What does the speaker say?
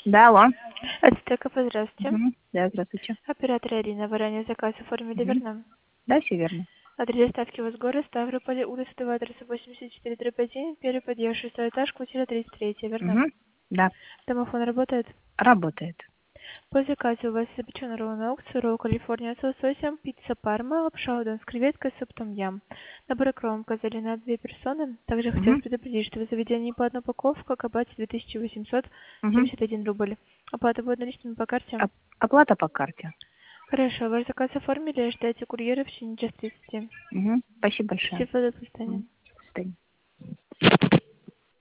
Да, алло. Ацтека, здравствуйте. Да, здравствуйте. Оператор Ирина, вы ранее заказ оформили, Мгм. верно? Да, все верно. Адрес доставки у вас город Ставрополь, улица ТВ, адреса 84/1, первый подъезд, 6 этаж, квартира 33, верно? Да, Домофон работает? работает. По заказу у вас запечен ролл на уксус, ролл Калифорния с лососем, пицца парма, лапша удон с креветкой, суп том ям. Набор кром указали на 2 персоны. Также хотелось Мгм. предупредить, что в заведении по одной упаковке к оплате Мгм. 2871 рубль. Оплата будет наличными по карте. Оплата по карте. Хорошо, ваш заказ оформили, ждайте курьера в течение часа 30. Спасибо большое. Спасибо, до свидания. До свидания.